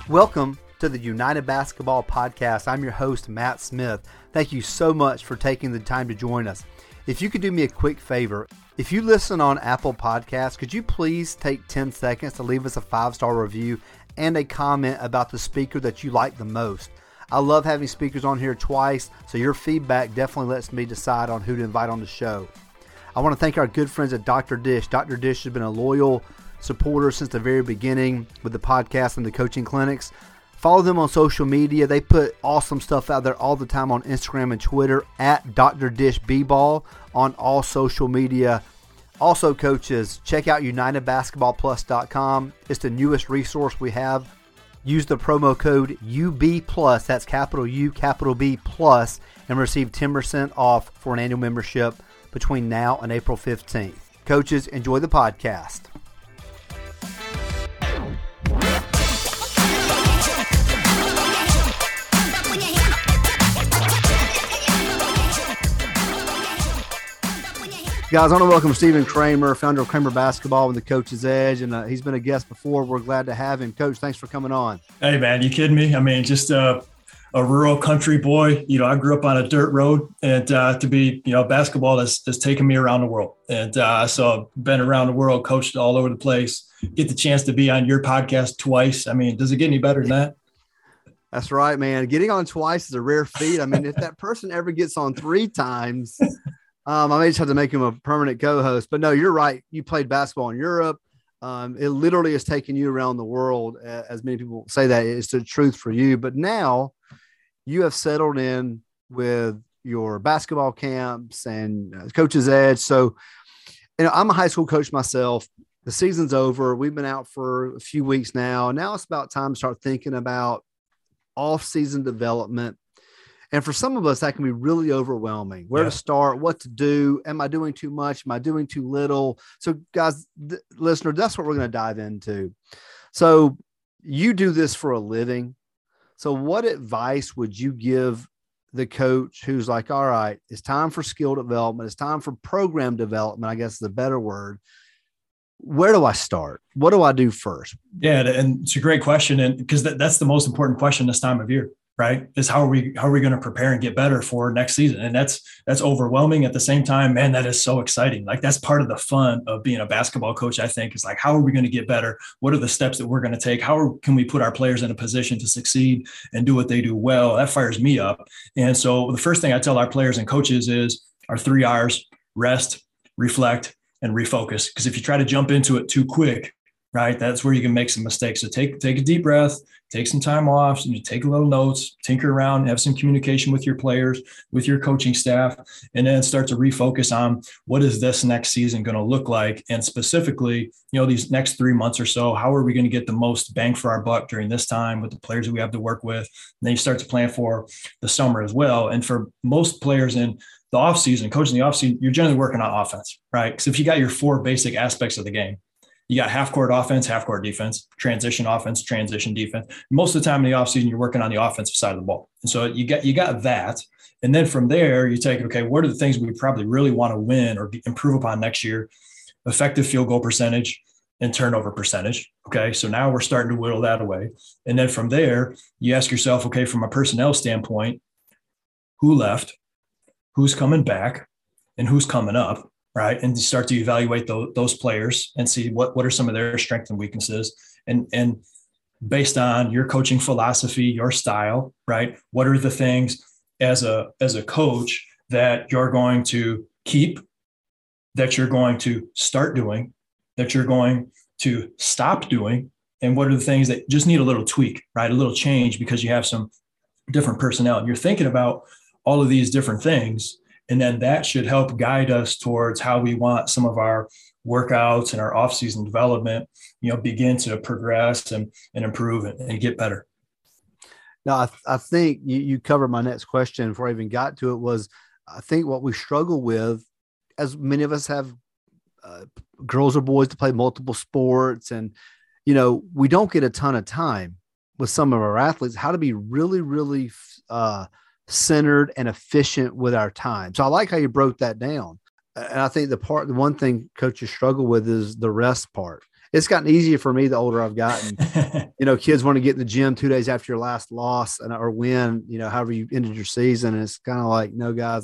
Welcome to the United Basketball Podcast. I'm your host, Matt Smith. Thank you so much for taking the time to join us. If you could do me a quick favor, if you listen on Apple Podcasts, could you please take 10 seconds to leave us a 5-star review and a comment about the speaker that you like the most? I love having speakers on here twice, so your feedback definitely lets me decide on who to invite on the show. I want to thank our good friends at Dr. Dish. Dr. Dish has been a loyal supporter since the very beginning with the podcast and the coaching clinics. Follow them on social media. They put awesome stuff out there all the time on Instagram and Twitter at Dr. Dish B-Ball on all social media. Also, coaches, check out UnitedBasketballPlus.com. It's the newest resource we have. Use the promo code UB+, that's capital U, capital B+, and receive 10% off for an annual membership between now and April 15th. Coaches, enjoy the podcast. Guys, I want to welcome Stephen Kramer, founder of Kramer Basketball with the Coach's Edge, and he's been a guest before. We're glad to have him. Coach, thanks for coming on. Hey, man, you kidding me? I mean, just a rural country boy. You know, I grew up on a dirt road, and to be, basketball has taken me around the world. And so I've been around the world, coached all over the place, get the chance to be on your podcast twice. I mean, does it get any better than that? That's right, man. Getting on twice is a rare feat. I mean, if that person ever gets on 3 times – I may just have to make him a permanent co-host, but no, you're right. You played basketball in Europe. It literally has taken you around the world. As many people say that it's the truth for you, but now you have settled in with your basketball camps and Coach's Edge. So, I'm a high school coach myself. The season's over. We've been out for a few weeks now. Now it's about time to start thinking about off-season development. And for some of us, that can be really overwhelming. Where to start, what to do. Am I doing too much? Am I doing too little? So guys, listener, that's what we're going to dive into. So you do this for a living. So what advice would you give the coach who's like, all right, it's time for skill development. It's time for program development, I guess is a better word. Where do I start? What do I do first? Yeah, and it's a great question. And because that's the most important question this time of year. Right. Is how are we going to prepare and get better for next season? And that's overwhelming. At the same time, man, that is so exciting. Like, that's part of the fun of being a basketball coach, I think, is like, how are we going to get better? What are the steps that we're going to take? Can we put our players in a position to succeed and do what they do well? That fires me up. And so the first thing I tell our players and coaches is our 3 R's: rest, reflect, and refocus. Because if you try to jump into it too quick, right, that's where you can make some mistakes. So take a deep breath, take some time off, and you take a little notes, tinker around, have some communication with your players, with your coaching staff, and then start to refocus on what is this next season going to look like? And specifically, these next 3 months or so, how are we going to get the most bang for our buck during this time with the players that we have to work with? And then you start to plan for the summer as well. And for most players in the offseason, coaching the offseason, you're generally working on offense, right? Because if you got your 4 basic aspects of the game, you got half-court offense, half-court defense, transition offense, transition defense. Most of the time in the offseason, you're working on the offensive side of the ball. And so you got that. And then from there, you take, okay, what are the things we probably really want to win or improve upon next year? Effective field goal percentage and turnover percentage. Okay, so now we're starting to whittle that away. And then from there, you ask yourself, okay, from a personnel standpoint, who left, who's coming back, and who's coming up? Right. And you start to evaluate those players and see what are some of their strengths and weaknesses. And based on your coaching philosophy, your style, right, what are the things as a coach that you're going to keep, that you're going to start doing, that you're going to stop doing, and what are the things that just need a little tweak, right, a little change because you have some different personnel. And you're thinking about all of these different things. And then that should help guide us towards how we want some of our workouts and our off-season development, begin to progress and improve and get better. Now, I think you covered my next question before I even got to it was, I think what we struggle with, as many of us have girls or boys to play multiple sports, and, we don't get a ton of time with some of our athletes, how to be really, really centered and efficient with our time. So I like how you broke that down. And I think the one thing coaches struggle with is the rest part. it's gotten easier for me the older I've gotten. Kids want to get in the gym 2 days after your last loss or win, however you ended your season. And it's kind of like, no, guys,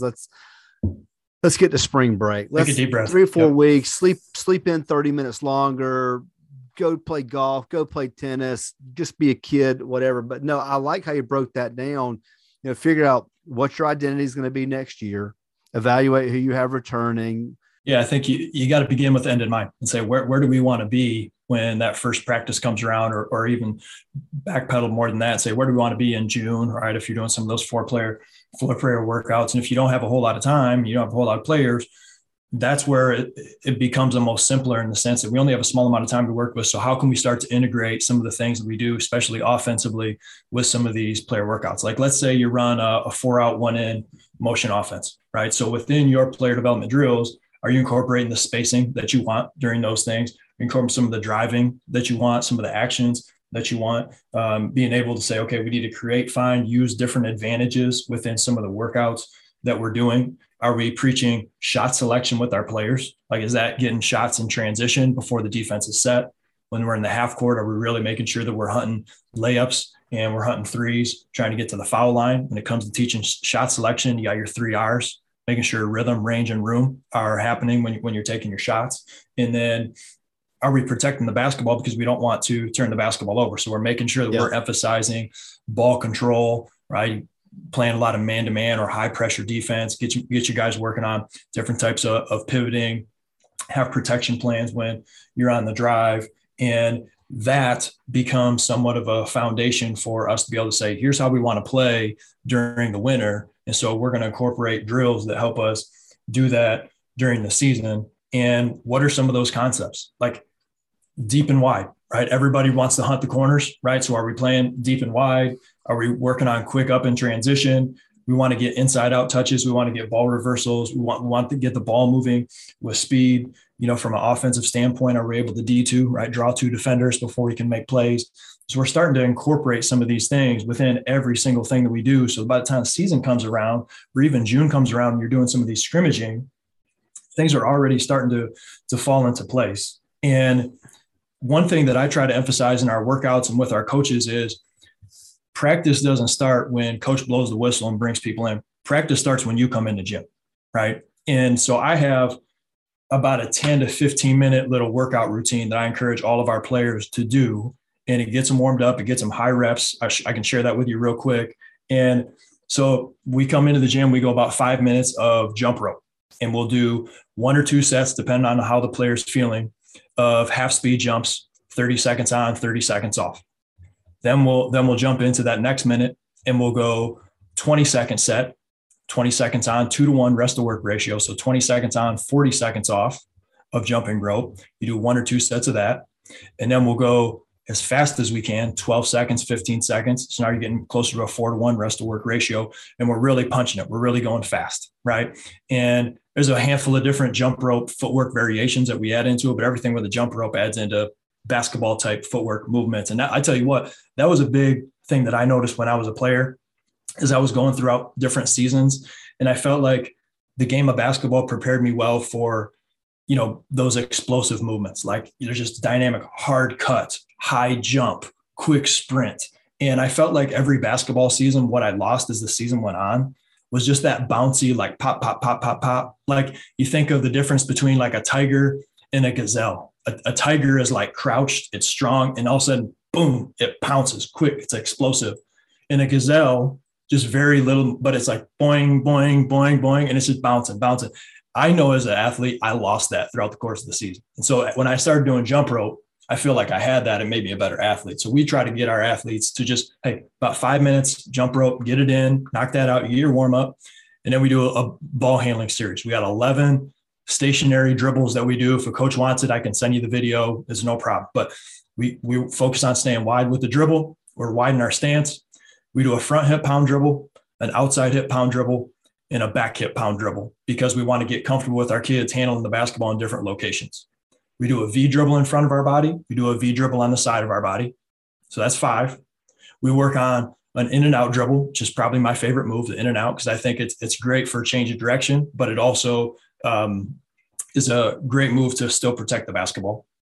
let's get to spring break. Let's take a deep breath. 3 or 4 weeks, sleep in 30 minutes longer, go play golf, go play tennis, just be a kid, whatever. But no, I like how you broke that down, figure out what your identity is going to be next year, evaluate who you have returning. Yeah, I think you got to begin with the end in mind and say, where do we want to be when that first practice comes around, or even backpedal more than that and say, where do we want to be in June, right? If you're doing some of those four player workouts. And if you don't have a whole lot of time, you don't have a whole lot of players, that's where it becomes almost simpler in the sense that we only have a small amount of time to work with. So how can we start to integrate some of the things that we do, especially offensively, with some of these player workouts? Like, let's say you run a 4-out, 1-in motion offense, right? So within your player development drills, are you incorporating the spacing that you want during those things? Incorporating some of the driving that you want, some of the actions that you want, being able to say, okay, we need to use different advantages within some of the workouts that we're doing. Are we preaching shot selection with our players? Like, is that getting shots in transition before the defense is set? When we're in the half court, are we really making sure that we're hunting layups and we're hunting threes, trying to get to the foul line? When it comes to teaching shot selection, you got your 3 R's, making sure rhythm, range, and room are happening when you're taking your shots. And then are we protecting the basketball because we don't want to turn the basketball over? So we're making sure that we're emphasizing ball control, right? Playing a lot of man-to-man or high-pressure defense, get you guys working on different types of pivoting, have protection plans when you're on the drive. And that becomes somewhat of a foundation for us to be able to say, here's how we want to play during the winter. And so we're going to incorporate drills that help us do that during the season. And what are some of those concepts? Like deep and wide, right? Everybody wants to hunt the corners, right? So are we playing deep and wide? Are we working on quick up and transition? We want to get inside out touches. We want to get ball reversals. We want to get the ball moving with speed. From an offensive standpoint, are we able to D2, right? Draw 2 defenders before we can make plays. So we're starting to incorporate some of these things within every single thing that we do. So by the time the season comes around, or even June comes around, and you're doing some of these scrimmaging, things are already starting to fall into place. And one thing that I try to emphasize in our workouts and with our coaches is practice doesn't start when coach blows the whistle and brings people in. Practice starts when you come in the gym, right? And so I have about a 10 to 15 minute little workout routine that I encourage all of our players to do. And it gets them warmed up. It gets them high reps. I can share that with you real quick. And so we come into the gym, we go about 5 minutes of jump rope, and we'll do 1 or 2 sets, depending on how the player's feeling, of half speed jumps, 30 seconds on, 30 seconds off. Then we'll jump into that next minute, and we'll go 20-second set, 20 seconds on, 2-to-1 rest of work ratio. So 20 seconds on, 40 seconds off of jumping rope. You do 1 or 2 sets of that. And then we'll go as fast as we can, 12 seconds, 15 seconds. So now you're getting closer to a 4-to-1 rest of work ratio. And we're really punching it. We're really going fast, right? And there's a handful of different jump rope footwork variations that we add into it, but everything with a jump rope adds into basketball type footwork movements. And that, I tell you what, that was a big thing that I noticed when I was a player, as I was going throughout different seasons. And I felt like the game of basketball prepared me well for, those explosive movements. Like there's just dynamic, hard cut, high jump, quick sprint. And I felt like every basketball season, what I lost as the season went on was just that bouncy, like pop, pop, pop, pop, pop. Like you think of the difference between like a tiger and a gazelle. A tiger is like crouched, it's strong, and all of a sudden, boom, it pounces quick. It's explosive. And a gazelle, just very little, but it's like boing, boing, boing, boing, and it's just bouncing. I know as an athlete, I lost that throughout the course of the season. And so when I started doing jump rope, I feel like I had that and made me a better athlete. So we try to get our athletes to just, hey, about 5 minutes, jump rope, get it in, knock that out, you get your warm up. And then we do a ball handling series. We got 11 stationary dribbles that we do. If a coach wants it, I can send you the video. It's no problem. But we focus on staying wide with the dribble. We're wide in our stance. We do a front hip pound dribble, an outside hip pound dribble, and a back hip pound dribble, because we want to get comfortable with our kids handling the basketball in different locations. We do a V dribble in front of our body. We do a V dribble on the side of our body. So that's 5. We work on an in and out dribble, which is probably my favorite move, the in and out, because I think it's great for change of direction, but it also is a great move to still protect the basketball,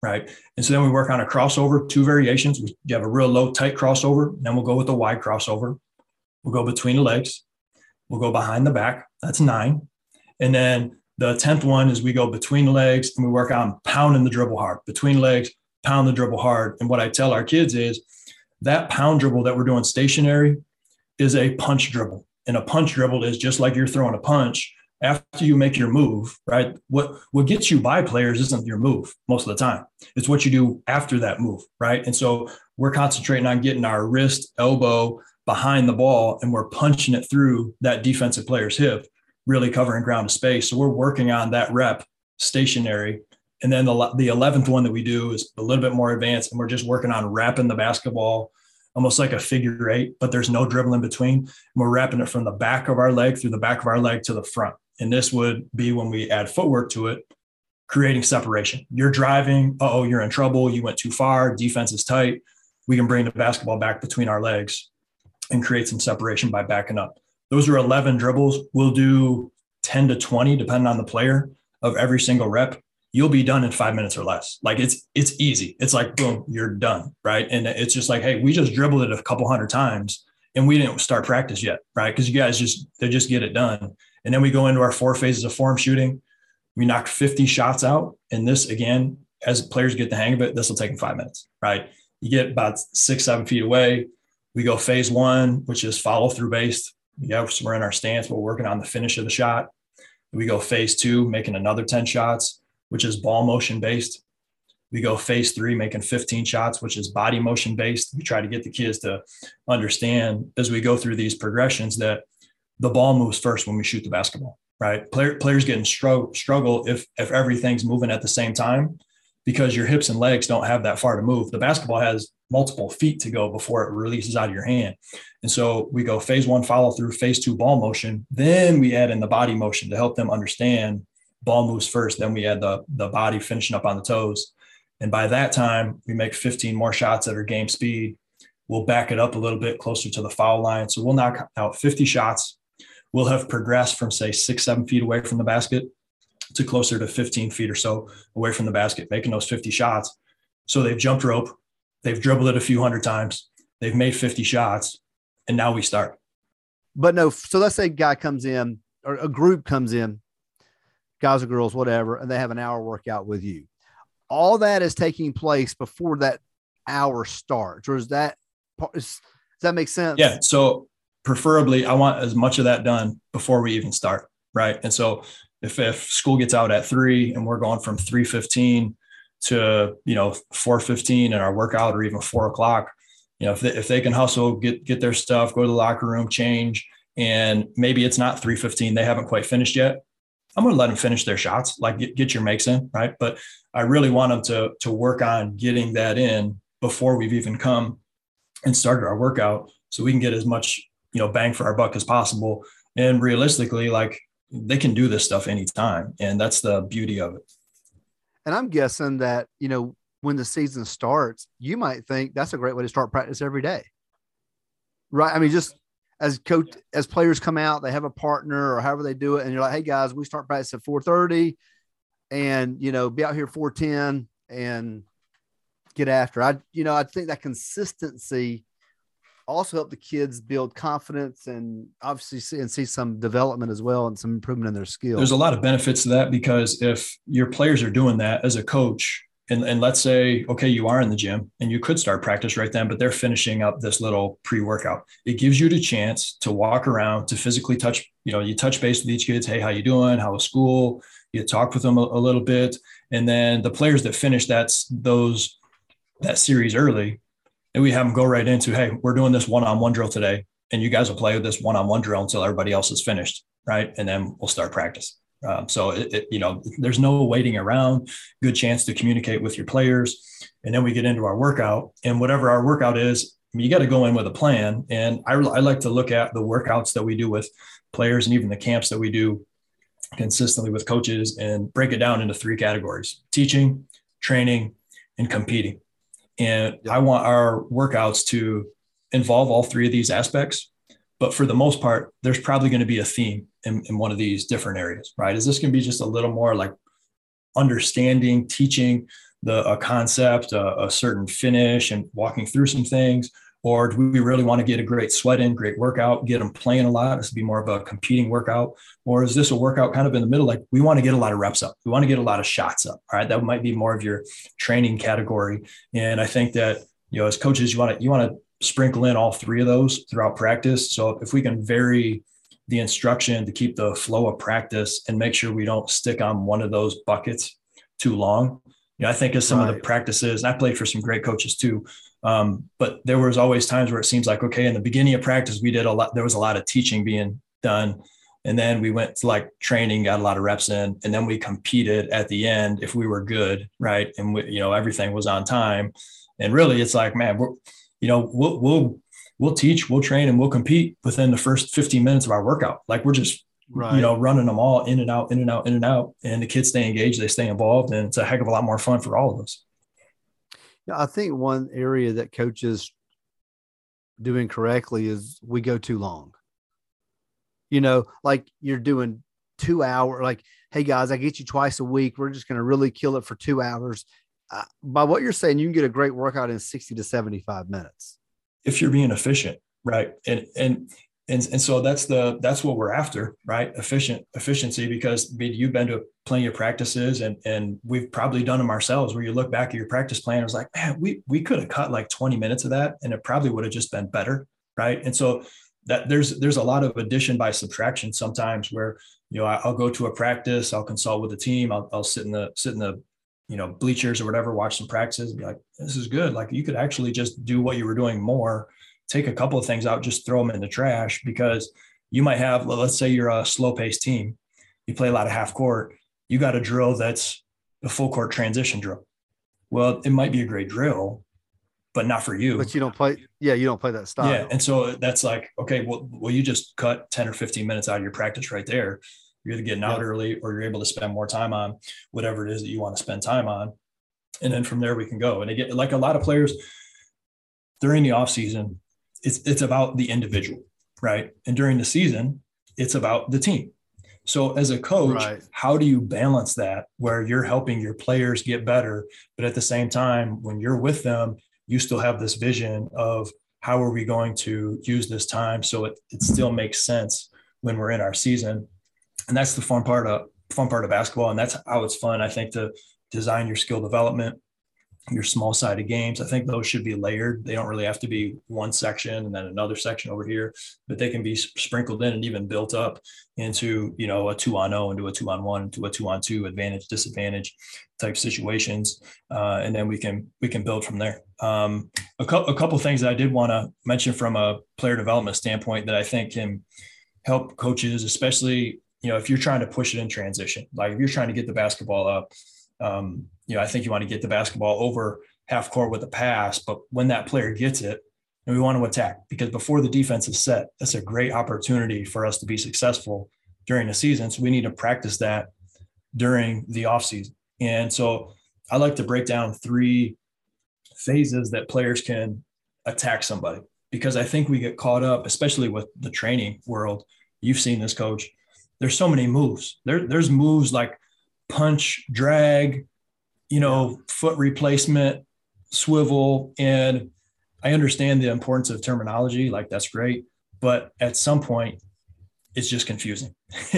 right? And so then we work on a crossover, 2 variations. You have a real low, tight crossover. Then we'll go with a wide crossover. We'll go between the legs. We'll go behind the back. That's 9. And then the 10th one is we go between the legs and we work on pounding the dribble hard. Between legs, pound the dribble hard. And what I tell our kids is that pound dribble that we're doing stationary is a punch dribble. And a punch dribble is just like you're throwing a punch after you make your move, right? What gets you by players isn't your move most of the time. It's what you do after that move, right? And so we're concentrating on getting our wrist, elbow behind the ball, and we're punching it through that defensive player's hip, really covering ground to space. So we're working on that rep stationary. And then the 11th one that we do is a little bit more advanced, and we're just working on wrapping the basketball almost like a figure 8, but there's no dribble in between. And we're wrapping it from the back of our leg through the back of our leg to the front. And this would be when we add footwork to it, creating separation. You're driving, you're in trouble. You went too far. Defense is tight. We can bring the basketball back between our legs and create some separation by backing up. Those are 11 dribbles. We'll do 10 to 20, depending on the player, of every single rep. You'll be done in 5 minutes or less. Like it's easy. It's like, boom, you're done. Right. And it's just like, hey, we just dribbled it a couple hundred times and we didn't start practice yet. Right. Because you guys just get it done. And then we go into our 4 phases of form shooting. We knock 50 shots out. And this, again, as players get the hang of it, this will take them 5 minutes. Right. You get about 6-7 feet away. We go phase 1, which is follow through based. Yeah, so we're in our stance. We're working on the finish of the shot. We go phase 2, making another 10 shots, which is ball motion based. We go phase 3, making 15 shots, which is body motion based. We try to get the kids to understand as we go through these progressions that the ball moves first when we shoot the basketball, right? Players getting struggle if everything's moving at the same time, because your hips and legs don't have that far to move. The basketball has multiple feet to go before it releases out of your hand. And so we go phase 1 follow through, phase 2 ball motion. Then we add in the body motion to help them understand ball moves first. Then we add the body finishing up on the toes. And by that time, we make 15 more shots that are game speed. We'll back it up a little bit closer to the foul line. So we'll knock out 50 shots. We'll have progressed from, say, 6-7 feet away from the basket to closer to 15 feet or so away from the basket, making those 50 shots. So they've jumped rope. They've dribbled it a few hundred times. They've made 50 shots. And now we start. But no, so let's say a guy comes in or a group comes in, guys or girls, whatever, and they have an hour workout with you. All that is taking place before that hour starts, or does that make sense? Yeah. So preferably I want as much of that done before we even start. Right. And so if school gets out at 3 and we're going from 3:15 to, 4:15 in our workout, or even 4 o'clock, if they can hustle, get their stuff, go to the locker room, change, and maybe it's not 3:15, they haven't quite finished yet, I'm going to let them finish their shots, like get your makes in, right? But I really want them to work on getting that in before we've even come and started our workout, so we can get as much, bang for our buck as possible. And realistically, like, they can do this stuff anytime. And that's the beauty of it. And I'm guessing that, when the season starts, you might think that's a great way to start practice every day. Right. I mean, just as players come out, they have a partner or however they do it. And you're like, hey guys, we start practice at 4:30 and, be out here 4:10 and get after. I think that consistency also help the kids build confidence and obviously see some development as well and some improvement in their skills. There's a lot of benefits to that, because if your players are doing that as a coach, and let's say, okay, you are in the gym and you could start practice right then, but they're finishing up this little pre-workout. It gives you the chance to walk around, to physically touch, you touch base with each kid. Hey, how you doing? How was school? You talk with them a little bit. And then the players that finish that series early, and we have them go right into, hey, we're doing this one-on-one drill today, and you guys will play with this one-on-one drill until everybody else is finished, right? And then we'll start practice. So there's no waiting around. Good chance to communicate with your players, and then we get into our workout. And whatever our workout is, you got to go in with a plan. And I like to look at the workouts that we do with players, and even the camps that we do consistently with coaches, and break it down into 3 categories: teaching, training, and competing. And I want our workouts to involve all 3 of these aspects. But for the most part, there's probably going to be a theme in one of these different areas, right? Is this going to be just a little more like understanding, teaching a concept, a certain finish and walking through some things? Or do we really want to get a great sweat in, great workout, get them playing a lot? This would be more of a competing workout. Or is this a workout kind of in the middle? Like we want to get a lot of reps up. We want to get a lot of shots up. All right. That might be more of your training category. And I think that, as coaches, you want to sprinkle in all three of those throughout practice. So if we can vary the instruction to keep the flow of practice and make sure we don't stick on one of those buckets too long. I think as some of the practices, and I played for some great coaches too, but there was always times where it seems like, okay, in the beginning of practice, there was a lot of teaching being done. And then we went to like training, got a lot of reps in, and then we competed at the end if we were good. Right. And everything was on time. And really it's like, man, we'll teach, we'll train, and we'll compete within the first 15 minutes of our workout. Like we're just, running them all in and out, in and out, in and out. And the kids stay engaged, they stay involved, and it's a heck of a lot more fun for all of us. Yeah, I think one area that coaches do incorrectly is we go too long. Like you're doing 2 hours, like, hey guys, I get you twice a week. We're just going to really kill it for 2 hours. By what you're saying, you can get a great workout in 60 to 75 minutes. If you're being efficient, right? And so that's what we're after, right? Efficiency, because you've been to plenty of practices and we've probably done them ourselves where you look back at your practice plan, it was like, man, we could have cut like 20 minutes of that and it probably would have just been better. Right. And so that there's a lot of addition by subtraction sometimes where, I'll go to a practice, I'll consult with the team. I'll sit in the bleachers or whatever, watch some practices and be like, this is good. Like you could actually just do what you were doing more, take a couple of things out, just throw them in the trash, because you might have, let's say you're a slow paced team. You play a lot of half court. You got a drill that's a full court transition drill. Well, it might be a great drill, but not for you. But you don't play that style. Yeah. And so that's like, okay, well, you just cut 10 or 15 minutes out of your practice right there. You're either getting out early or you're able to spend more time on whatever it is that you want to spend time on. And then from there we can go. And again, like a lot of players during the off season, it's about the individual, right? And during the season, it's about the team. So as a coach, how do you balance that where you're helping your players get better, but at the same time, when you're with them, you still have this vision of how are we going to use this time so it still makes sense when we're in our season. And that's the fun part of basketball. And that's how it's fun, I think, to design your skill development, your small sided games. I think those should be layered. They don't really have to be one section and then another section over here, but they can be sprinkled in and even built up into, a 2-on-0, into a 2-on-1, into a 2-on-2, advantage, disadvantage type situations. And then we can build from there. A couple things that I did want to mention from a player development standpoint that I think can help coaches, especially, if you're trying to push it in transition, like if you're trying to get the basketball up, I think you want to get the basketball over half court with a pass, but when that player gets it, and we want to attack, because before the defense is set, that's a great opportunity for us to be successful during the season. So we need to practice that during the off season. And so I like to break down 3 phases that players can attack somebody, because I think we get caught up, especially with the training world. You've seen this, coach. There's so many moves. There's moves like punch, drag, foot replacement, swivel. And I understand the importance of terminology. Like that's great. But at some point it's just confusing.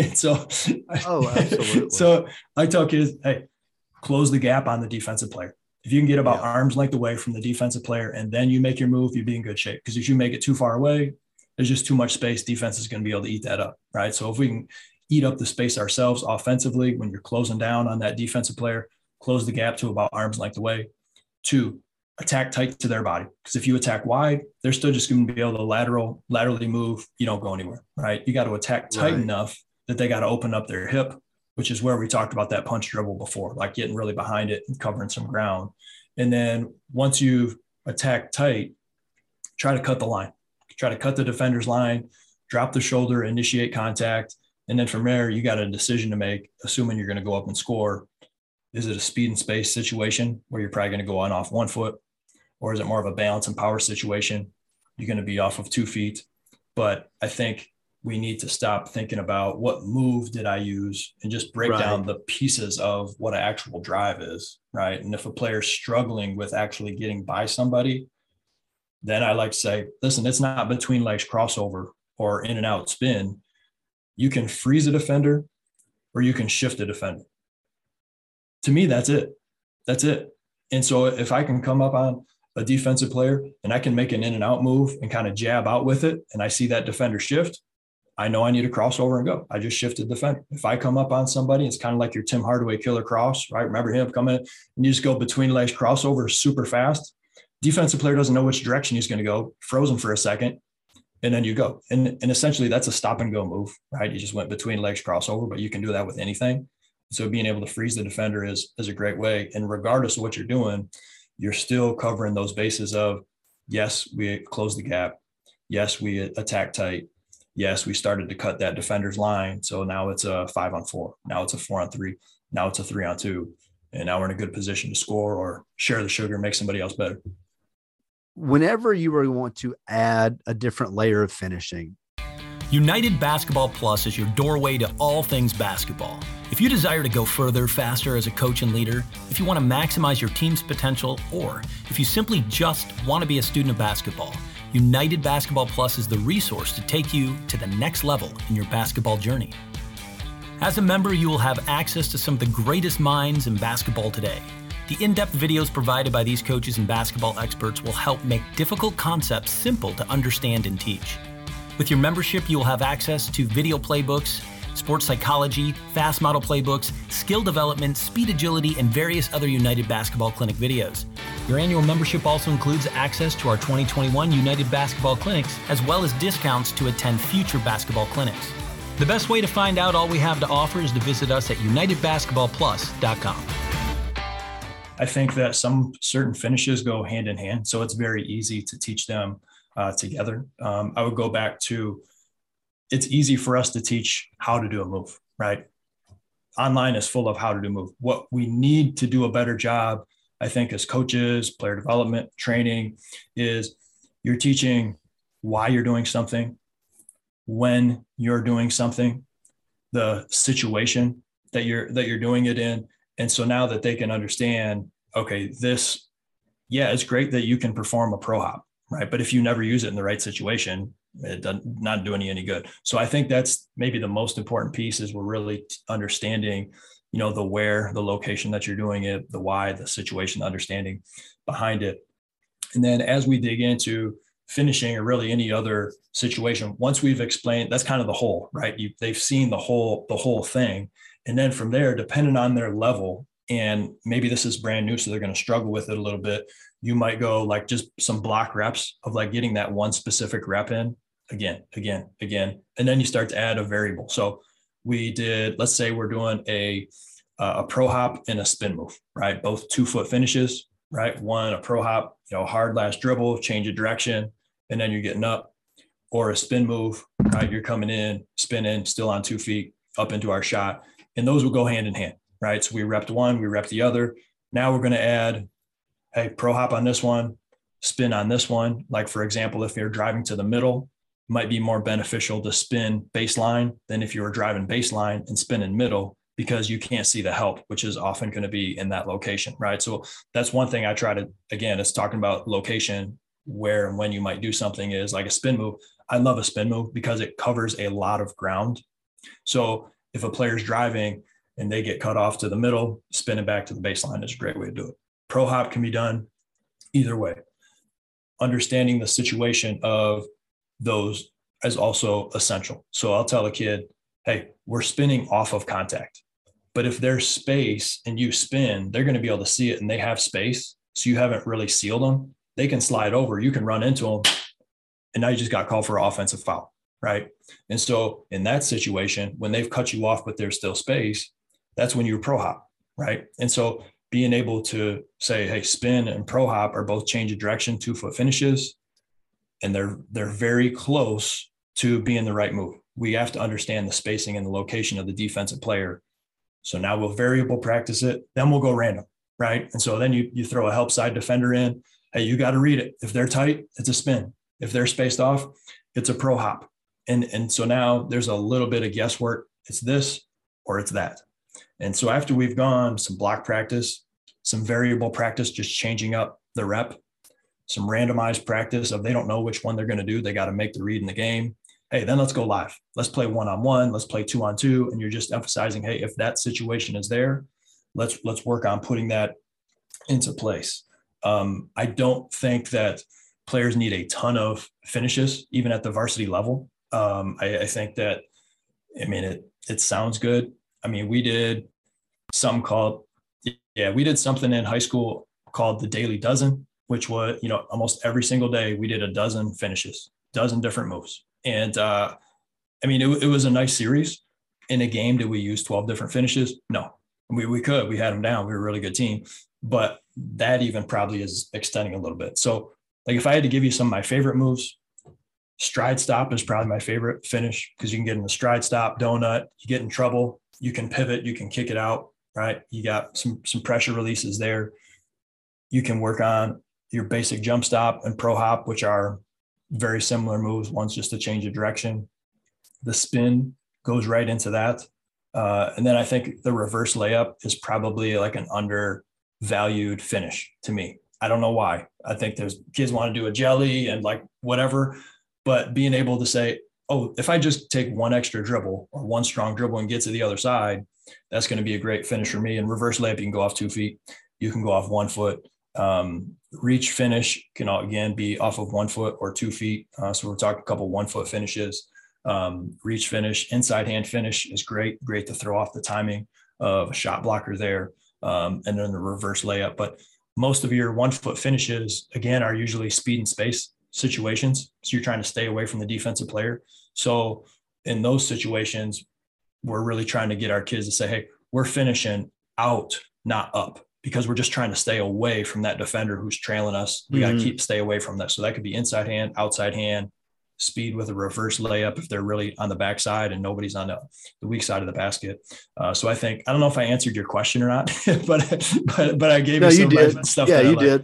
Absolutely. So I tell kids, hey, close the gap on the defensive player. If you can get about arm's length away from the defensive player and then you make your move, you'll be in good shape. Because if you make it too far away, there's just too much space. Defense is going to be able to eat that up, right? So if we can eat up the space ourselves offensively, when you're closing down on that defensive player, close the gap to about arm's length away. 2, attack tight to their body. Because if you attack wide, they're still just going to be able to laterally move. You don't go anywhere, right? You got to attack tight enough that they got to open up their hip, which is where we talked about that punch dribble before, like getting really behind it and covering some ground. And then once you've attacked tight, try to cut the line. Try to cut the defender's line, drop the shoulder, initiate contact. And then from there, you got a decision to make, assuming you're going to go up and score. Is it a speed and space situation where you're probably going to go on off 1 foot? Or is it more of a balance and power situation? You're going to be off of 2 feet. But I think we need to stop thinking about what move did I use and just break down the pieces of what an actual drive is, right? And if a player's struggling with actually getting by somebody, then I like to say, listen, it's not between legs crossover or in and out spin. You can freeze a defender or you can shift a defender. To me, that's it. That's it. And so if I can come up on a defensive player and I can make an in and out move and kind of jab out with it, and I see that defender shift, I know I need to cross over and go. I just shifted the defender. If I come up on somebody, it's kind of like your Tim Hardaway killer cross, right? Remember him coming in and you just go between legs crossover super fast. Defensive player doesn't know which direction he's going to go, frozen for a second, and then you go. And essentially that's a stop and go move, right? You just went between legs crossover, but you can do that with anything. So being able to freeze the defender is a great way. And regardless of what you're doing, you're still covering those bases of, yes, we close the gap. Yes, we attack tight. Yes, we started to cut that defender's line. So now it's a 5-on-4. Now it's a 4-on-3. Now it's a 3-on-2. And now we're in a good position to score or share the sugar, make somebody else better. Whenever you want to add a different layer of finishing, United Basketball Plus is your doorway to all things basketball. If you desire to go further, faster as a coach and leader, if you want to maximize your team's potential, or if you simply just want to be a student of basketball, United Basketball Plus is the resource to take you to the next level in your basketball journey. As a member, you will have access to some of the greatest minds in basketball today. The in-depth videos provided by these coaches and basketball experts will help make difficult concepts simple to understand and teach. With your membership, you will have access to video playbooks, sports psychology, fast model playbooks, skill development, speed agility, and various other United Basketball Clinic videos. Your annual membership also includes access to our 2021 United Basketball Clinics, as well as discounts to attend future basketball clinics. The best way to find out all we have to offer is to visit us at unitedbasketballplus.com. I think that some certain finishes go hand in hand, so it's very easy to teach them together. I would go back to, it's easy for us to teach how to do a move, right? Online is full of how to do a move. What we need to do a better job, I think, as coaches, player development, training, is you're teaching why you're doing something, when you're doing something, the situation that you're doing it in. And so now that they can understand, okay, this, yeah, it's great that you can perform a pro hop, right? But if you never use it in the right situation, it does not do any good. So I think that's maybe the most important piece, is we're really understanding, the where, the location that you're doing it, the why, the situation, the understanding behind it. And then as we dig into finishing or really any other situation, once we've explained, that's kind of the whole, right? They've seen the whole thing. And then from there, depending on their level, and maybe this is brand new, so they're going to struggle with it a little bit, you might go like just some block reps of like getting that one specific rep in again. And then you start to add a variable. So we did, let's say we're doing a pro hop and a spin move, right? Both 2-foot finishes, right? One, a pro hop, hard last dribble, change of direction, and then you're getting up, or a spin move, right? You're coming in, spinning, still on 2 feet, up into our shot. And those will go hand in hand, right? So we repped one, we repped the other. Now we're going to add, hey, pro hop on this one, spin on this one. Like, for example, if you're driving to the middle, it might be more beneficial to spin baseline than if you were driving baseline and spinning middle, because you can't see the help, which is often going to be in that location, right? So that's one thing I try to, again, it's talking about location, where and when you might do something, is like a spin move. I love a spin move because it covers a lot of ground. So if a player's driving and they get cut off to the middle, spinning back to the baseline is a great way to do it. Pro hop can be done either way. Understanding the situation of those is also essential. So I'll tell a kid, hey, we're spinning off of contact. But if there's space and you spin, they're going to be able to see it, and they have space. So you haven't really sealed them. They can slide over, you can run into them, and now you just got called for an offensive foul, right? And so in that situation, when they've cut you off, but there's still space, that's when you pro hop, right? And so being able to say, hey, spin and pro hop are both change of direction, 2-foot finishes, and they're very close to being the right move. We have to understand the spacing and the location of the defensive player. So now we'll variable practice it, then we'll go random, right? And so then you throw a help side defender in. Hey, you got to read it. If they're tight, it's a spin. If they're spaced off, it's a pro hop. And so now there's a little bit of guesswork. It's this or it's that. And so after we've gone some block practice, some variable practice, just changing up the rep, some randomized practice of they don't know which one they're going to do. They got to make the read in the game. Hey, then let's go live. Let's play 1-on-1. Let's play 2-on-2. And you're just emphasizing, hey, if that situation is there, let's work on putting that into place. I don't think that players need a ton of finishes, even at the varsity level. I think that, it sounds good. We did something in high school called the Daily Dozen, which was, almost every single day we did a dozen finishes, dozen different moves. And it was a nice series. In a game, did we use 12 different finishes? No, we could. We had them down. We were a really good team. But that even probably is extending a little bit. So, like, if I had to give you some of my favorite moves, stride stop is probably my favorite finish, because you can get in the stride stop, donut, you get in trouble, you can pivot, you can kick it out, right? You got some pressure releases there. You can work on your basic jump stop and pro hop, which are very similar moves. One's just a change of direction. The spin goes right into that. And then I think the reverse layup is probably like an undervalued finish to me. I don't know why. I think there's kids want to do a jelly and like whatever, but being able to say, oh, if I just take one extra dribble or one strong dribble and get to the other side, that's going to be a great finish for me. And reverse layup, you can go off 2 feet. You can go off 1 foot. Reach finish can again be off of 1 foot or 2 feet. So we're talking a couple 1 foot finishes. Reach finish, inside hand finish is great to throw off the timing of a shot blocker there. And then the reverse layup. But most of your 1 foot finishes, again, are usually speed and space situations. So you're trying to stay away from the defensive player. So in those situations, we're really trying to get our kids to say, hey, we're finishing out, not up, because we're just trying to stay away from that defender who's trailing us. We got to stay away from that. So that could be inside hand, outside hand, speed with a reverse layup if they're really on the backside and nobody's on the weak side of the basket. So I don't know if I answered your question or not, but I gave you some of my stuff. Yeah, you did.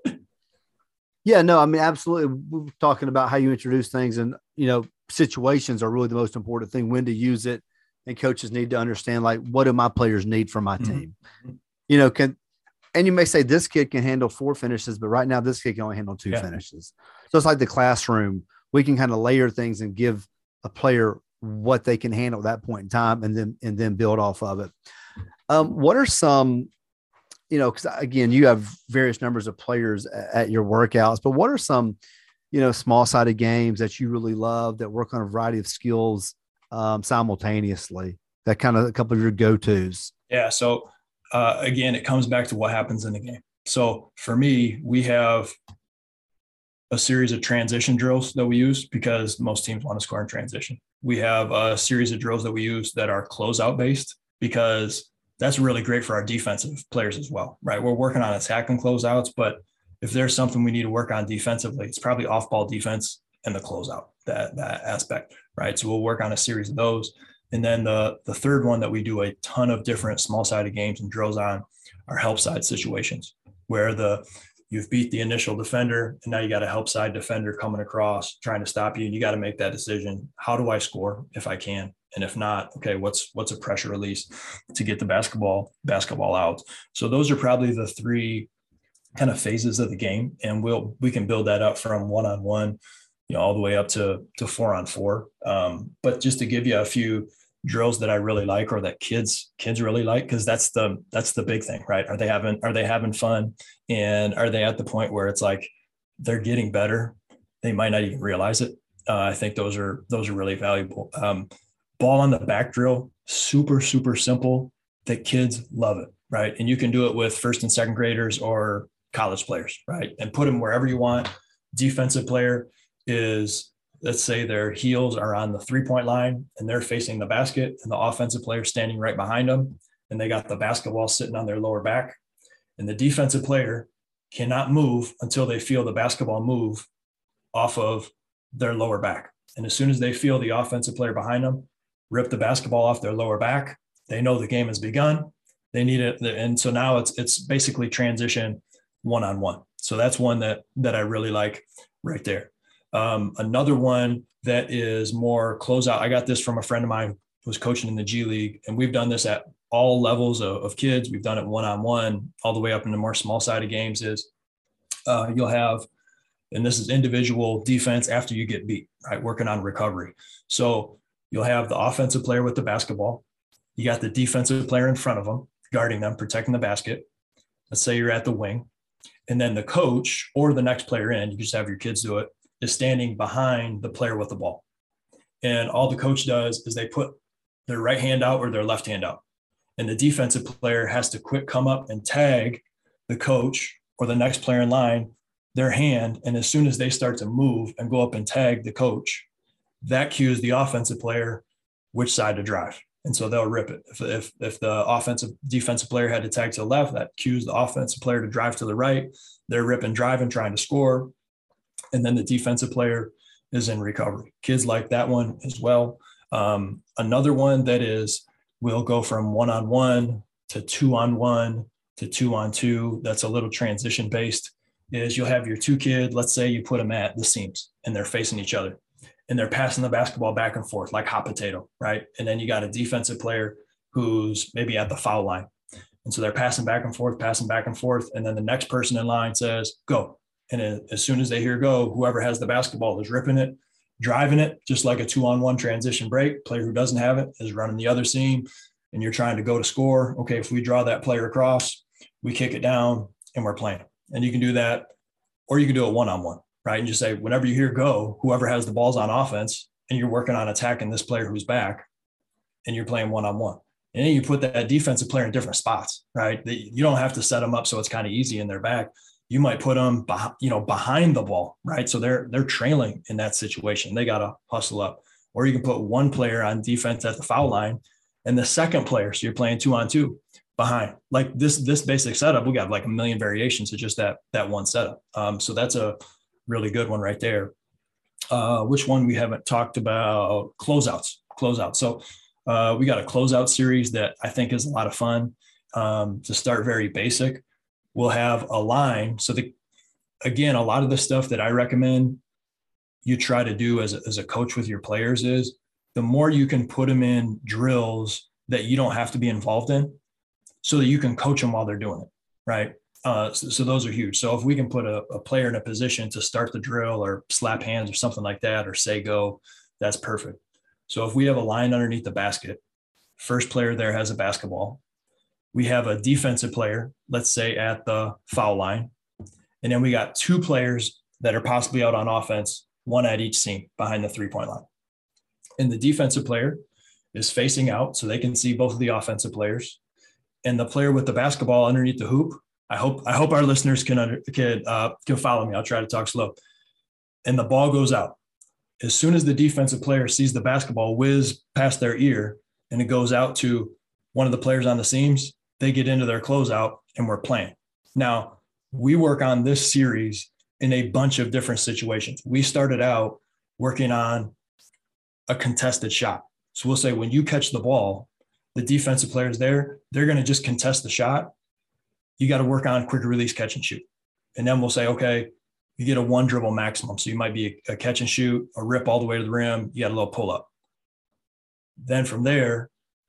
Yeah, no, absolutely. We're talking about how you introduce things, and, situations are really the most important thing, when to use it. And coaches need to understand, like, what do my players need from my team? And you may say this kid can handle 4 finishes, but right now this kid can only handle 2 finishes. So it's like the classroom. We can kind of layer things and give a player what they can handle at that point in time, and then build off of it. What are some, because again, you have various numbers of players at your workouts, but what are some, small-sided games that you really love that work on a variety of skills simultaneously, that kind of a couple of your go-tos? Yeah. So again, it comes back to what happens in the game. So for me, we have a series of transition drills that we use because most teams want to score in transition. We have a series of drills that we use that are closeout based, because that's really great for our defensive players as well, right? We're working on attack and closeouts, but if there's something we need to work on defensively, it's probably off ball defense and the closeout, that aspect, right? So we'll work on a series of those. And then the third one that we do a ton of different small-sided games and drills on are help side situations, where you've beat the initial defender and now you got a help side defender coming across trying to stop you, and you got to make that decision. How do I score if I can? And if not, okay, what's a pressure release to get the basketball out? So those are probably the 3 kind of phases of the game, and we can build that up from 1-on-1, all the way up to 4-on-4. But just to give you a few drills that I really like, or that kids really like, because that's the big thing, right? Are they having fun, and are they at the point where it's like they're getting better? They might not even realize it. I think those are really valuable. Ball on the back drill, super, super simple, that kids love it, right? And you can do it with 1st and 2nd graders or college players, right? And put them wherever you want. Defensive player is, let's say their heels are on the 3-point line and they're facing the basket, and the offensive player standing right behind them, and they got the basketball sitting on their lower back. And the defensive player cannot move until they feel the basketball move off of their lower back. And as soon as they feel the offensive player behind them rip the basketball off their lower back, they know the game has begun. They need it. And so now it's basically transition 1-on-1. So that's one that I really like right there. Another one that is more closeout. I got this from a friend of mine who was coaching in the G League, and we've done this at all levels of kids. We've done it one-on-one all the way up into more small sided games is you'll have, and this is individual defense after you get beat, right? Working on recovery. So you'll have the offensive player with the basketball. You got the defensive player in front of them, guarding them, protecting the basket. Let's say you're at the wing. And then the coach or the next player in, you just have your kids do it, is standing behind the player with the ball. And all the coach does is they put their right hand out or their left hand out. And the defensive player has to quick come up and tag the coach or the next player in line, their hand. And as soon as they start to move and go up and tag the coach, that cues the offensive player which side to drive. And so they'll rip it. If the defensive player had to tag to the left, that cues the offensive player to drive to the right. They're ripping, driving, trying to score. And then the defensive player is in recovery. Kids like that one as well. Another one that is, we'll go from 1-on-1 to 2-on-1 to 2-on-2. That's a little transition based, is you'll have your two kid, let's say you put them at the seams and they're facing each other and they're passing the basketball back and forth like hot potato, right? And then you got a defensive player who's maybe at the foul line. And so they're passing back and forth. And then the next person in line says, go. And as soon as they hear go, whoever has the basketball is ripping it, driving it, just like a 2-on-1 transition break. Player who doesn't have it is running the other seam, and you're trying to go to score. Okay, if we draw that player across, we kick it down and we're playing. And you can do that, or you can do it 1-on-1, right? And just say, whenever you hear go, whoever has the ball's on offense, and you're working on attacking this player who's back, and you're playing 1-on-1. And then you put that defensive player in different spots, right? You don't have to set them up so it's kind of easy in their back. You might put them behind the ball, right? So they're trailing in that situation. They got to hustle up. Or you can put one player on defense at the foul line and the second player, so you're playing 2-on-2 behind. Like this basic setup, we got like a million variations of just that one setup. So that's a really good one right there. Which one we haven't talked about? Closeouts. So we got a closeout series that I think is a lot of fun. To start very basic, we'll have a line. So again, a lot of the stuff that I recommend you try to do as a coach with your players is the more you can put them in drills that you don't have to be involved in, so that you can coach them while they're doing it, right? So those are huge. So if we can put a player in a position to start the drill or slap hands or something like that, or say go, that's perfect. So if we have a line underneath the basket, first player there has a basketball. We have a defensive player, let's say at the foul line. And then we got two players that are possibly out on offense, one at each seam behind the 3-point line. And the defensive player is facing out so they can see both of the offensive players. And the player with the basketball underneath the hoop, I hope our listeners can follow me. I'll try to talk slow. And the ball goes out. As soon as the defensive player sees the basketball whiz past their ear and it goes out to one of the players on the seams, they get into their closeout and we're playing. Now, we work on this series in a bunch of different situations. We started out working on a contested shot. So we'll say when you catch the ball, the defensive players there, they're going to just contest the shot. You got to work on quick release, catch and shoot. And then we'll say, okay, you get a 1 dribble maximum. So you might be a catch and shoot, a rip all the way to the rim. You got a little pull up. Then from there,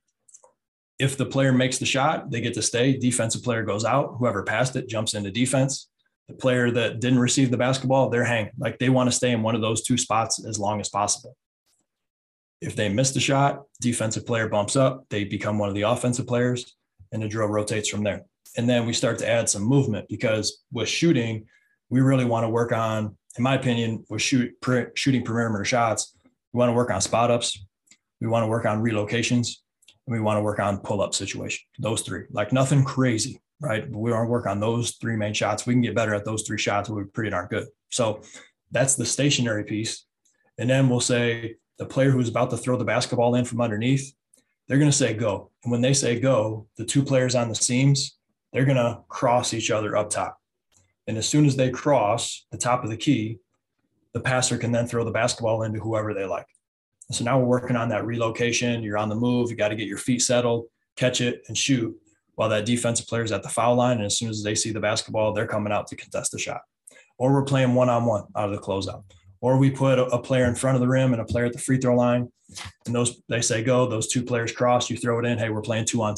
if the player makes the shot, they get to stay. Defensive player goes out. Whoever passed it jumps into defense. The player that didn't receive the basketball, they're hanging. Like they want to stay in one of those two spots as long as possible. If they miss the shot, defensive player bumps up. They become one of the offensive players, and the drill rotates from there. And then we start to add some movement, because with shooting, we really want to work on, in my opinion, with shooting perimeter shots, we want to work on spot ups. We want to work on relocations. And we want to work on pull-up situation. Those three, like nothing crazy, right? But we want to work on those 3 main shots. We can get better at those 3 shots. We're pretty darn good. So that's the stationary piece. And then we'll say the player who's about to throw the basketball in from underneath, they're going to say go. And when they say go, the 2 players on the seams, they're going to cross each other up top. And as soon as they cross the top of the key, the passer can then throw the basketball into whoever they like. So now we're working on that relocation. You're on the move. You got to get your feet settled, catch it, and shoot while that defensive player is at the foul line. And as soon as they see the basketball, they're coming out to contest the shot. Or we're playing 1-on-1 out of the closeout. Or we put a player in front of the rim and a player at the free throw line. And they say go. Those 2 players cross. You throw it in. Hey, we're playing 2-on-2.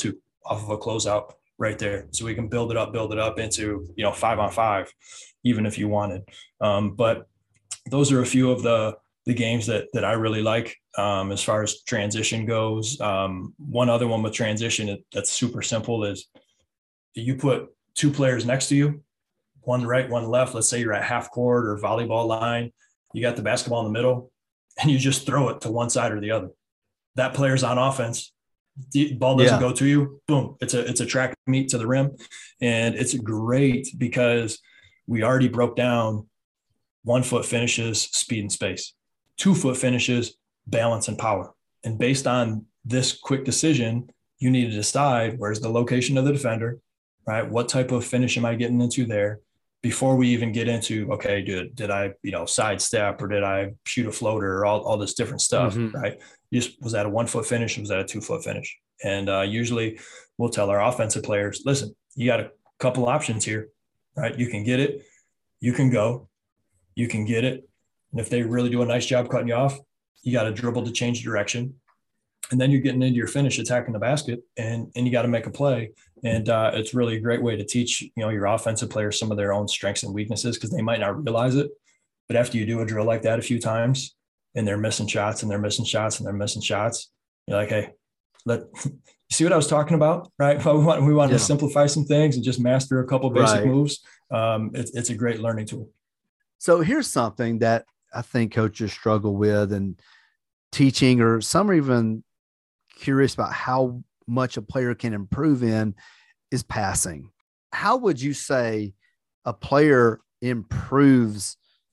off of a closeout right there. So we can build it up into, 5-on-5, even if you wanted. But those are a few of the games that I really like as far as transition goes. One other one with transition that's super simple is you put two players next to you, one right, one left. Let's say you're at half court or volleyball line. You got the basketball in the middle, and you just throw it to one side or the other. That player's on offense. The ball doesn't go to you. Boom. It's a track meet to the rim. And it's great because we already broke down 1 foot finishes, speed and space, 2 foot finishes, balance and power. And based on this quick decision, you need to decide where's the location of the defender, right? What type of finish am I getting into there before we even get into, okay, did I, sidestep, or did I shoot a floater, or all this different stuff, right? Was that a 1 foot finish? Or was that a 2 foot finish? And usually we'll tell our offensive players, listen, you got a couple options here, right? You can get it. You can go. You can get it. And if they really do a nice job cutting you off, you got to dribble to change direction. And then you're getting into your finish, attacking the basket, and you got to make a play. And it's really a great way to teach, your offensive players some of their own strengths and weaknesses, because they might not realize it. But after you do a drill like that a few times and they're missing shots and they're missing shots and they're missing shots, you're like, hey, you see what I was talking about, right? We want to simplify some things and just master a couple basic moves. It's a great learning tool. So here's something that I think coaches struggle with and teaching, or some are even curious about how much a player can improve in, is passing. How would you say a player improves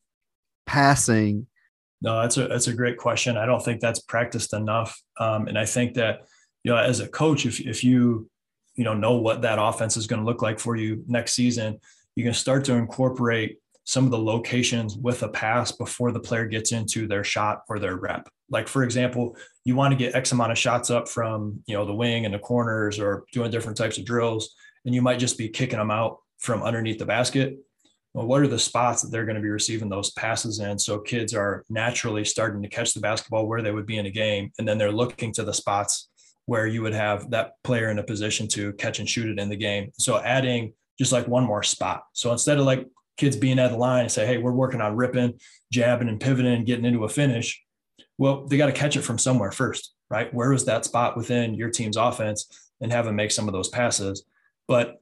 passing? No, that's a great question. I don't think that's practiced enough. And I think that, as a coach, if you know what that offense is going to look like for you next season, you can start to incorporate some of the locations with a pass before the player gets into their shot or their rep. Like, for example, you want to get X amount of shots up from, the wing and the corners, or doing different types of drills, and you might just be kicking them out from underneath the basket. Well, what are the spots that they're going to be receiving those passes in? So kids are naturally starting to catch the basketball where they would be in a game, and then they're looking to the spots where you would have that player in a position to catch and shoot it in the game. So adding just like one more spot. So instead of like kids being at the line and say, hey, we're working on ripping, jabbing, and pivoting and getting into a finish, well, they got to catch it from somewhere first, right? Where is that spot within your team's offense, and have them make some of those passes. But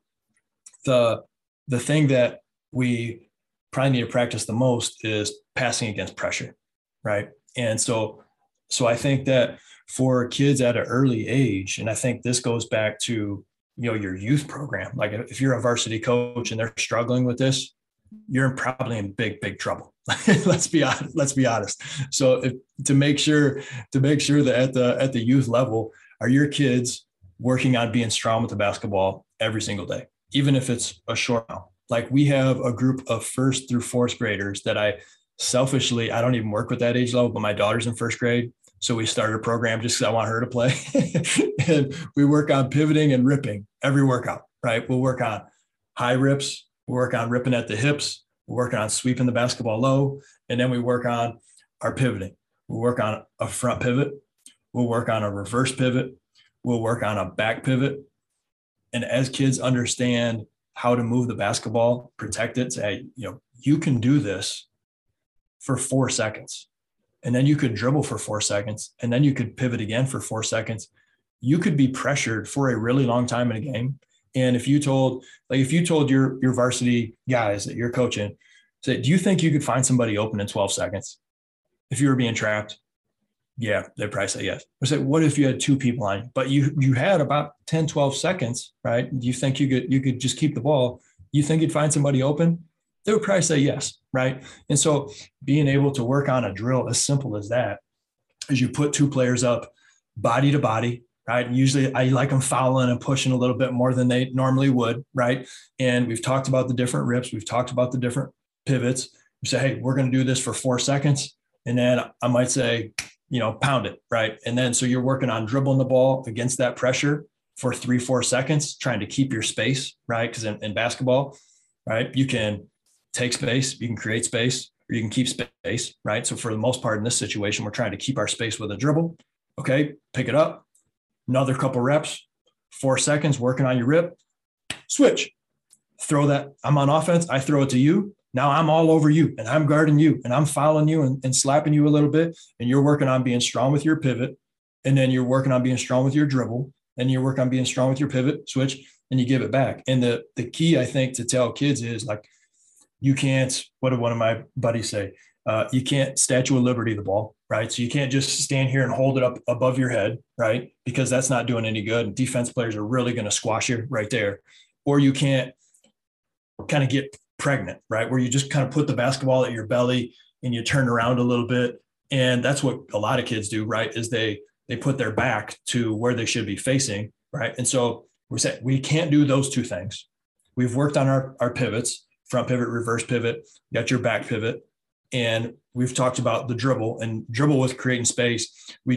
the thing that we probably need to practice the most is passing against pressure, right? And so I think that for kids at an early age, and I think this goes back to, your youth program, like if you're a varsity coach and they're struggling with this, you're probably in big, big trouble. Let's be honest. So to make sure that at the youth level, are your kids working on being strong with the basketball every single day, even if it's a short amount? Like, we have a group of 1st through 4th graders that I don't even work with that age level, but my daughter's in 1st grade. So we started a program just because I want her to play. And we work on pivoting and ripping every workout, right? We'll work on high rips. We'll work on ripping at the hips. We're working on sweeping the basketball low. And then we work on our pivoting. We'll work on a front pivot. We'll work on a reverse pivot. We'll work on a back pivot. And as kids understand how to move the basketball, protect it, say, you can do this for 4 seconds. And then you could dribble for 4 seconds. And then you could pivot again for 4 seconds. You could be pressured for a really long time in a game. And if you told your varsity guys that you're coaching, say, do you think you could find somebody open in 12 seconds if you were being trapped? Yeah, they'd probably say yes. Or say, what if you had 2 people on you, but you had about 10, 12 seconds, right? Do you think you could just keep the ball? You think you'd find somebody open? They would probably say yes, right? And so being able to work on a drill as simple as that, is you put 2 players up body to body, right? And usually I like them fouling and pushing a little bit more than they normally would, right? And we've talked about the different rips. We've talked about the different pivots. We say, hey, we're going to do this for 4 seconds. And then I might say, pound it, right? And then so you're working on dribbling the ball against that pressure for 3-4 seconds, trying to keep your space, right? Because in basketball, right, you can take space, you can create space, or you can keep space, right? So for the most part in this situation, we're trying to keep our space with a dribble. Okay, pick it up, another couple reps, 4 seconds, working on your rip, switch, throw that. I'm on offense. I throw it to you. Now I'm all over you and I'm guarding you and I'm fouling you and slapping you a little bit. And you're working on being strong with your pivot. And then you're working on being strong with your dribble. And you work on being strong with your pivot, switch, and you give it back. And the key, I think, to tell kids is like, you can't, what did one of my buddies say? You can't Statue of Liberty the ball, right? So you can't just stand here and hold it up above your head, right? Because that's not doing any good. And defense players are really going to squash you right there. Or you can't kind of get pregnant, right? Where you just kind of put the basketball at your belly and you turn around a little bit. And that's what a lot of kids do, right? Is they put their back to where they should be facing, right? And so we're saying we can't do those two things. We've worked on our pivots, front pivot, reverse pivot, you got your back pivot. And we've talked about the dribble, and dribble with creating space. We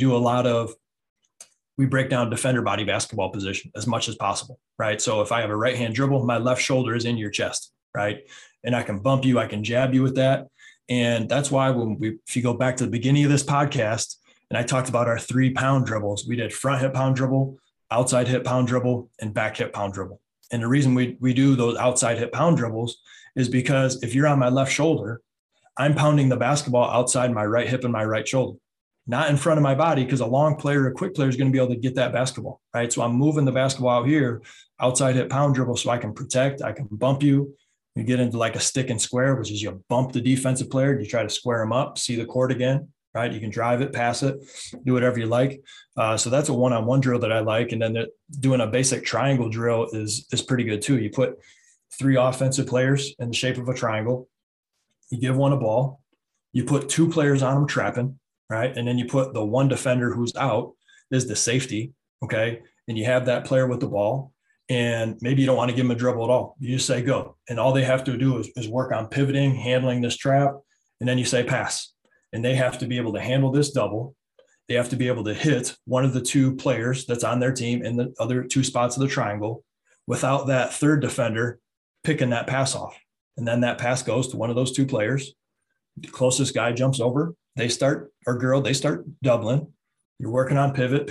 break down defender body basketball position as much as possible, right? So if I have a right hand dribble, my left shoulder is in your chest, right? And I can bump you, I can jab you with that. And that's why if you go back to the beginning of this podcast, and I talked about our 3-pound dribbles, we did front hip pound dribble, outside hip pound dribble, and back hip pound dribble. And the reason we do those outside hip pound dribbles is because if you're on my left shoulder, I'm pounding the basketball outside my right hip and my right shoulder, not in front of my body, because a long player, a quick player is going to be able to get that basketball, right? So I'm moving the basketball out here, outside hip pound dribble, so I can protect, I can bump you. You get into like a stick and square, which is you bump the defensive player, you try to square them up, see the court again, right? You can drive it, pass it, do whatever you like. So that's a one-on-one drill that I like. And then doing a basic triangle drill is pretty good too. You put 3 offensive players in the shape of a triangle. You give one a ball, you put 2 players on them trapping, right? And then you put the one defender who's out is the safety, okay? And you have that player with the ball, and maybe you don't want to give them a dribble at all. You just say go. And all they have to do is work on pivoting, handling this trap, and then you say pass. And they have to be able to handle this double. They have to be able to hit one of the 2 players that's on their team in the other 2 spots of the triangle without that third defender picking that pass off. And then that pass goes to one of those 2 players. The closest guy jumps over. They start doubling. You're working on pivot.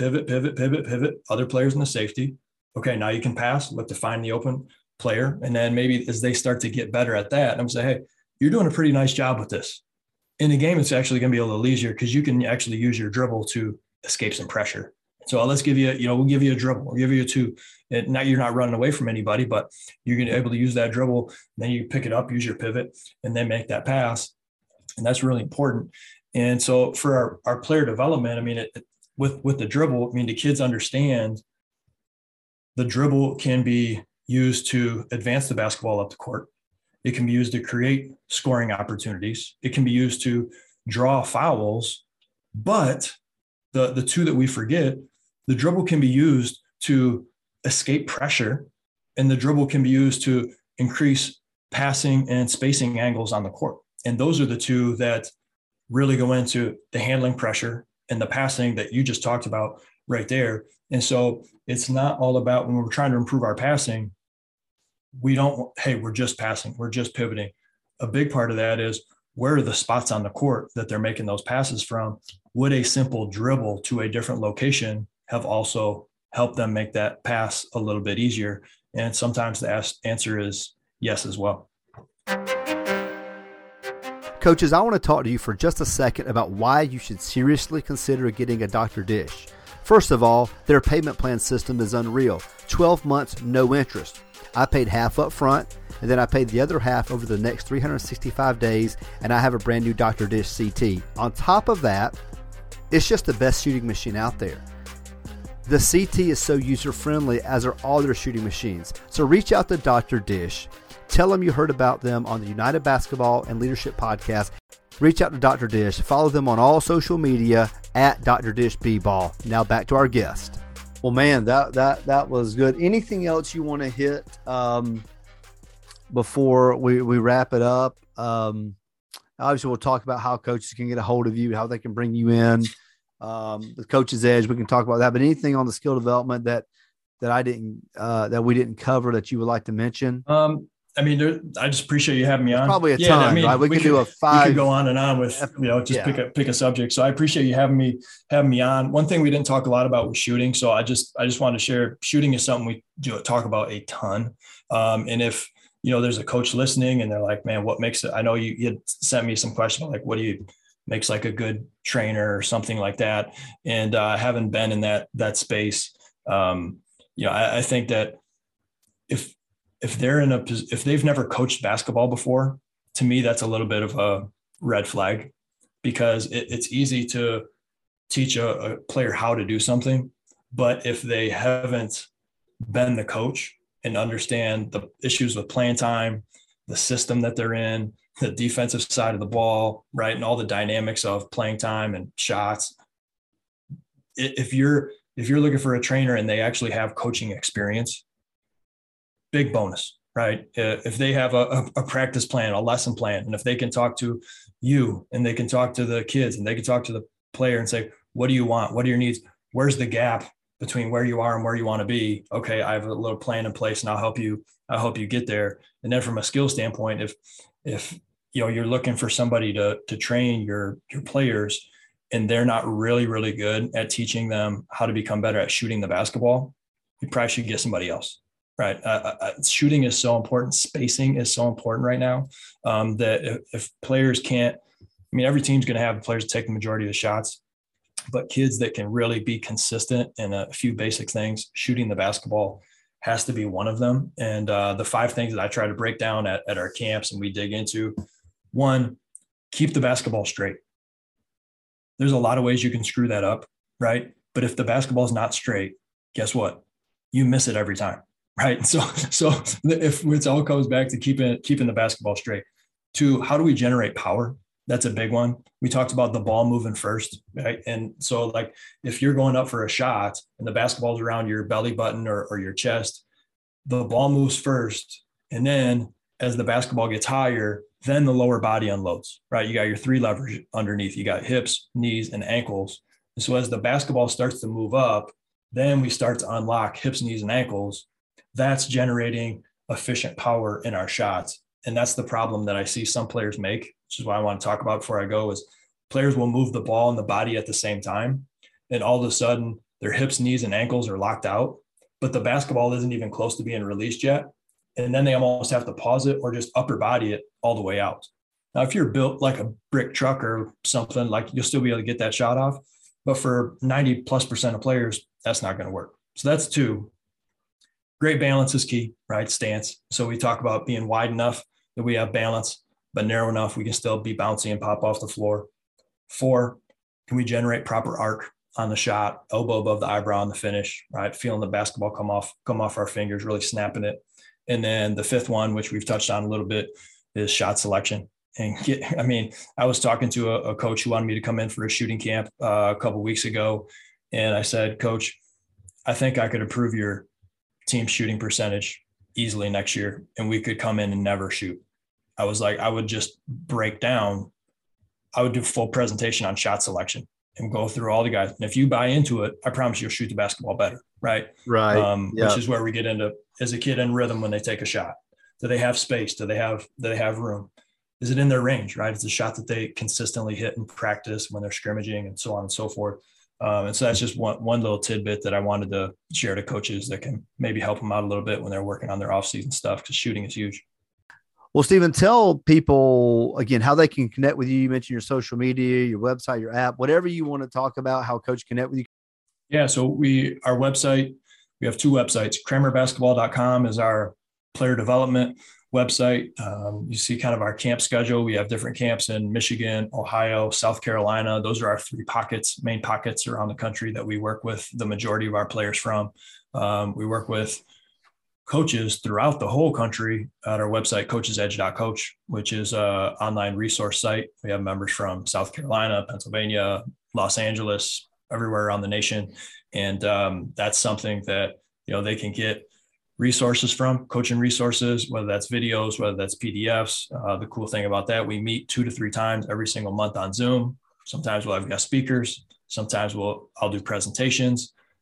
Other players in the safety. Okay, now you can pass. Look to find the open player. And then maybe as they start to get better at that, I'm going to say, hey, you're doing a pretty nice job with this. In the game, it's actually going to be a little easier because you can actually use your dribble to escape some pressure. So let's give you, we'll give you a dribble. We'll give you a 2. And now you're not running away from anybody, but you're going to be able to use that dribble. Then you pick it up, use your pivot, and then make that pass. And that's really important. And so for our player development, I mean, with the dribble, I mean, the kids understand the dribble can be used to advance the basketball up the court. It can be used to create scoring opportunities. It can be used to draw fouls. But the 2 that we forget, the dribble can be used to escape pressure, and the dribble can be used to increase passing and spacing angles on the court. And those are the 2 that really go into the handling pressure and the passing that you just talked about right there. And so it's not all about, when we're trying to improve our passing, we're just passing, we're just pivoting. A big part of that is, where are the spots on the court that they're making those passes from? Would a simple dribble to a different location have also helped them make that pass a little bit easier? And sometimes the answer is yes as well. Coaches, I want to talk to you for just a second about why you should seriously consider getting a Dr. Dish. First of all, their payment plan system is unreal. 12 months, no interest. I paid half up front, and then I paid the other half over the next 365 days, and I have a brand new Dr. Dish CT. On top of that, it's just the best shooting machine out there. The CT is so user-friendly, as are all their shooting machines. So reach out to Dr. Dish. Tell them you heard about them on the United Basketball and Leadership Podcast. Reach out to Dr. Dish. Follow them on all social media at Dr. Dish B-Ball. Now back to our guest. Well, man, that was good. Anything else you want to hit before we wrap it up? Obviously, we'll talk about how coaches can get a hold of you, how they can bring you in. The Coach's Edge, we can talk about that. But anything on the skill development that we didn't cover that you would like to mention? I mean, I just appreciate you having me on. Probably a ton, right? We could do a 5. We could go on and on with, just pick a subject. So I appreciate you having me on. One thing we didn't talk a lot about was shooting. So I just wanted to share, shooting is something we talk about a ton. And if, there's a coach listening and they're like, man, what makes it, I know you had sent me some questions like, what do you makes like a good trainer or something like that. And having been in that space, I think that if they've never coached basketball before, to me, that's a little bit of a red flag, because it's easy to teach a player how to do something. But if they haven't been the coach and understand the issues with playing time, the system that they're in, the defensive side of the ball, right, and all the dynamics of playing time and shots, if you're looking for a trainer and they actually have coaching experience, big bonus, right? If they have a practice plan, a lesson plan, and if they can talk to you and they can talk to the kids and they can talk to the player and say, what do you want? What are your needs? Where's the gap between where you are and where you want to be? Okay, I have a little plan in place and I'll help you get there. And then from a skill standpoint, if you're looking for somebody to train your players and they're not really, really good at teaching them how to become better at shooting the basketball, you probably should get somebody else. Right. Shooting is so important. Spacing is so important right now, that if players can't, every team's going to have players take the majority of the shots, but kids that can really be consistent in a few basic things, shooting the basketball has to be one of them. And the 5 things that I try to break down at our camps and we dig into: 1, keep the basketball straight. There's a lot of ways you can screw that up, right? But if the basketball is not straight, guess what? You miss it every time. Right. So if it all comes back to keeping the basketball straight. 2, how do we generate power? That's a big one. We talked about the ball moving first, right? And so like if you're going up for a shot and the basketball's around your belly button or your chest, the ball moves first. And then as the basketball gets higher, then the lower body unloads, right? You got your 3 levers underneath. You got hips, knees, and ankles. And so as the basketball starts to move up, then we start to unlock hips, knees, and ankles. That's generating efficient power in our shots. And that's the problem that I see some players make, which is what I want to talk about before I go, is players will move the ball and the body at the same time. And all of a sudden their hips, knees, and ankles are locked out, but the basketball isn't even close to being released yet. And then they almost have to pause it or just upper body it all the way out. Now, if you're built like a brick truck or something, like you'll still be able to get that shot off. But for 90+% of players, that's not going to work. So that's 2. Great balance is key, right? Stance. So we talk about being wide enough that we have balance, but narrow enough we can still be bouncy and pop off the floor. 4, can we generate proper arc on the shot, elbow above the eyebrow on the finish, right? Feeling the basketball come off our fingers, really snapping it. And then the 5th one, which we've touched on a little bit, is shot selection. And I was talking to a coach who wanted me to come in for a shooting camp a couple of weeks ago. And I said, Coach, I think I could improve your team shooting percentage easily next year, and we could come in and never shoot. I was like, I would just break down. I would do a full presentation on shot selection and go through all the guys. And if you buy into it, I promise you'll shoot the basketball better. Right. Right. Which is where we get into, is a kid in rhythm when they take a shot? Do they have space? Do they have room? Is it in their range? Right. It's a shot that they consistently hit in practice when they're scrimmaging and so on and so forth. And so that's just one little tidbit that I wanted to share to coaches that can maybe help them out a little bit when they're working on their off-season stuff, because shooting is huge. Well, Stephen, tell people again how they can connect with you. You mentioned your social media, your website, your app, whatever you want to talk about, how Coach connect with you. Yeah. So our website, we have 2 websites. KramerBasketball.com is our player development website. You see kind of our camp schedule. We have different camps in Michigan, Ohio, South Carolina. Those are our 3 main pockets around the country that we work with the majority of our players from. We work with coaches throughout the whole country at our website, coachesedge.coach, which is an online resource site. We have members from South Carolina, Pennsylvania, Los Angeles, everywhere around the nation. And that's something that, they can get resources from, coaching resources, whether that's videos, whether that's PDFs. The cool thing about that, we meet 2 to 3 times every single month on Zoom. Sometimes we'll have guest speakers. Sometimes I'll do presentations.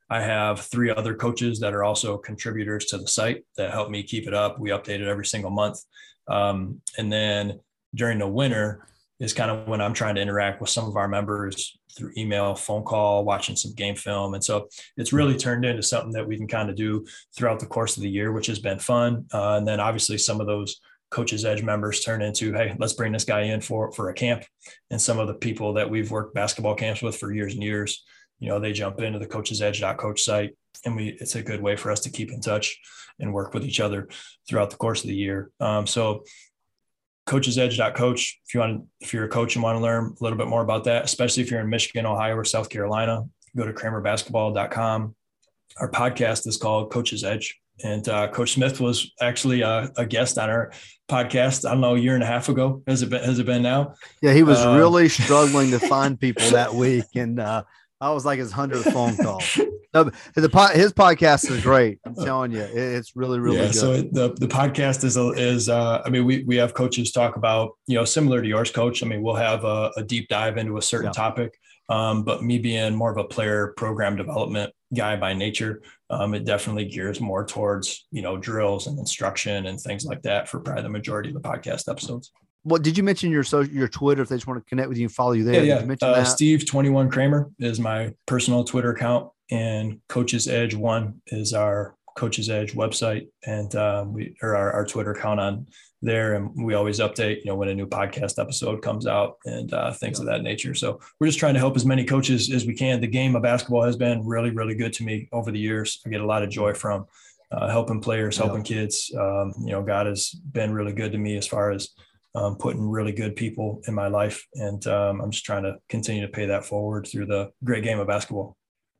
I have 3 other coaches that are also contributors to the site that help me keep it up. We update it every single month. And then during the winter is kind of when I'm trying to interact with some of our members through email, phone call, watching some game film. And so it's really turned into something that we can kind of do throughout the course of the year, which has been fun. And then obviously some of those Coach's Edge members turn into, hey, let's bring this guy in for a camp. And some of the people that we've worked basketball camps with for years and years, they jump into the coachesedge.coach site, and it's a good way for us to keep in touch and work with each other throughout the course of the year. So coachesedge.coach, if you're a coach and want to learn a little bit more about that, especially if you're in Michigan, Ohio, or South Carolina, go to kramerbasketball.com. Our podcast is called Coach's Edge. And Coach Smith was actually a guest on our podcast, I don't know, a year and a half ago. Has it been now? Yeah, he was really struggling to find people that week. And I was like his 100th phone call. No, his podcast is great. I'm telling you, it's really, really good. So the podcast is I mean, we have coaches talk about, similar to yours, Coach. I mean, we'll have a deep dive into a certain topic. But me being more of a player program development guy by nature, it definitely gears more towards, drills and instruction and things like that for probably the majority of the podcast episodes. What did you mention your Twitter, if they just want to connect with you and follow you there? Yeah. Did you mention that? Steve21 Kramer is my personal Twitter account, and Coach's Edge 1 is our Coach's Edge website. And our Twitter account on there. And we always update, when a new podcast episode comes out and things of that nature. So we're just trying to help as many coaches as we can. The game of basketball has been really, really good to me over the years. I get a lot of joy from helping players, helping kids. God has been really good to me as far as putting really good people in my life. And I'm just trying to continue to pay that forward through the great game of basketball.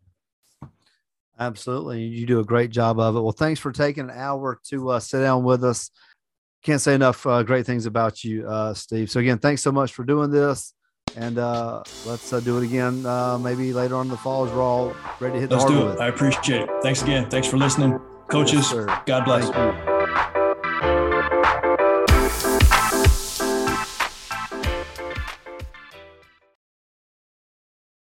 Absolutely. You do a great job of it. Well, thanks for taking an hour to sit down with us. Can't say enough great things about you, Steve. So again, thanks so much for doing this. And let's do it again maybe later on in the fall as we're all ready to hit the hardwood. Let's do it. I appreciate it. Thanks again. Thanks for listening. Coaches, yes, God bless. Thank you.